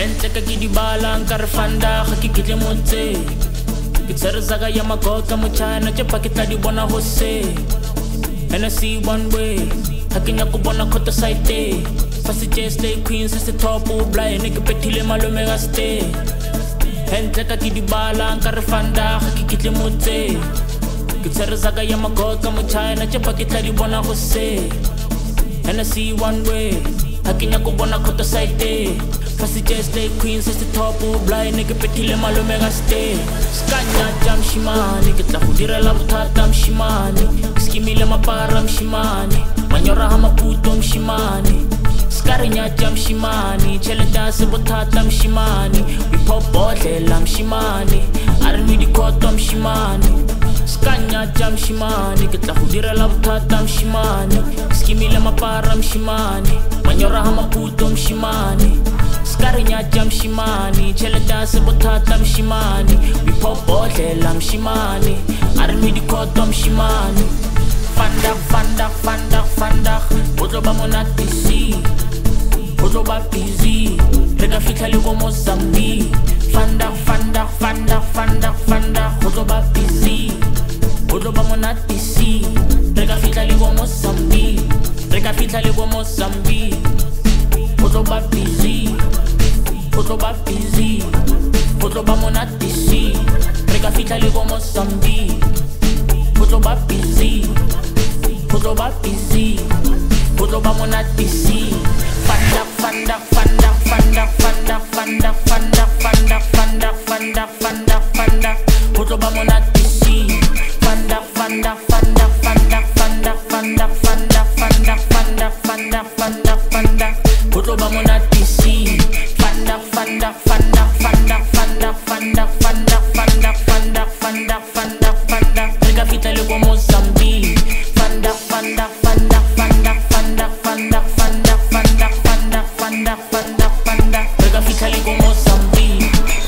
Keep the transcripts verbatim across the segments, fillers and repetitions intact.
Hentle ka ke di balang ka re fanda ga ke kitle motse ke tserezaka ya magota mo China tse pa ke tla di bona go se and I see one way ha ke nya go bona khota side fa se just stay queen se se top o blind ke petile malome ga stay hentle ka ke di balang ka re fanda ga ke kitle motse ke tserezaka ya magota mo China tse pa ke tla di bona go se and I see one way ha ke nya go bona khota side Fast just stay queen, since the top of blind nigga petile malome ga stay Skanya jam shimani, ke tla go direla bothata mshimani Skimile mapara mshimani, manyora ha maputo mshimani Skarinya jam shimani, cheleta se bothata mshimani We pop bodlela mshimani, armi di koto mshimani Skanya jam shimani, ke tla go direla bothata mshimani Skimile mapara mshimani, manyora ha maputo mshimani Skarinya jam shimani, cheleta se bothata mshimani We pop bodlela mshimani, armi di koto mshimani Fanda, fanda, fanda, fanda, otro ba monatisi Otro ba busy, rega fitla le go Mozambique Fanda, fanda, fanda, fanda, fanda, otro ba busy Otro ba monatisi, rega fitla le go Mozambique Rega fitla le go Mozambique Otro ba busy Otro ba busy, otro ba monatisi Rega fitla le go Mozambique Otro ba busy, otro ba busy Otro ba monatisi Fanda, fanda, fanda, fanda, fanda, fanda, fanda, fanda, fanda, fanda, fanda, fanda Otro ba monatisi Fanda, fanda, fanda, fanda, fanda, fanda, fanda, fanda, fanda, fanda, fanda, fanda Otro ba monatisi Fanda, fanda, fanda, fanda, fanda, fanda, fanda, fanda, fanda, fanda, fanda, fanda Rega fitla le go Mozambique Fanda, fanda, fanda, fanda, fanda, fanda, fanda, fanda, fanda, fanda, fanda, fanda Rega fitla le go Mozambique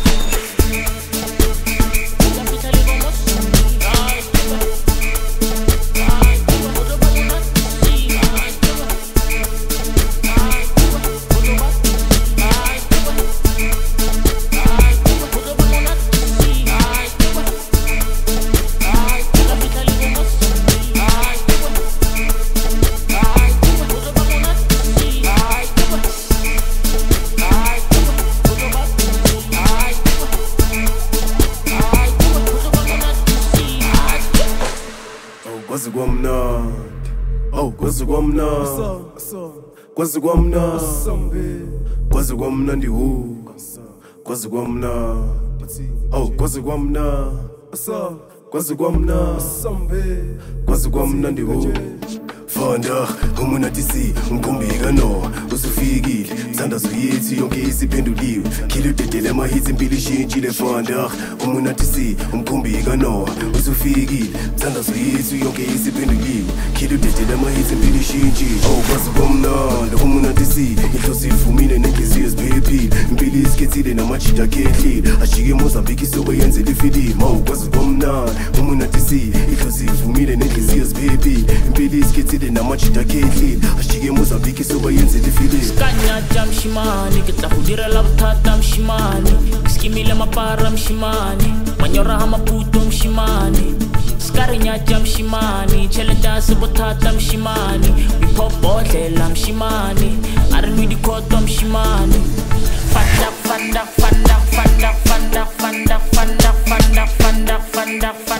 Kwazi kwamnandi, oh kwazi kwamnandi, kwazi kwamnandi, kwazi kwamnandi hu, kwazi kwamnandi, oh kwazi kwamnandi, kwazi kwamnandi, kwazi kwamnandi hu. Fanda, umunatisi, umkumbika no, usufikile Mthandazo yethu yonke isiphenduliwe Khile udedele amahits impilo ishintshile Fanda, umunatisi, umkumbika no, usufikile Mthandazo yethu yonke isiphenduliwe Khile udedele amahits impilo ishintshile Oh kwazi kwamnandi, umunatisi, inhloso ivumile nenhliziyo ziphephile Impilo isikhethile namajita akhehlile Ashike eMozambique isobe yenzela ifilimu Oh kwazi kwamnandi, umunatisi, inhloso ivumile nenhliziyo ziphephile Impilo isikhethile namajita kehlile ashike Mozambique soba yenzela ifilimu Skanya jam shimani, ke tla go direla bothata mshimani Skimile mapara mshimani, manyora ha maputo mshimani Skarinya jam shimani, cheleta se bothata mshimani We pop bodlela mshimani, armi di koto mshimani Fanda, fanda, fanda, fanda, fanda, fanda, fanda, fanda, fanda, fanda, fanda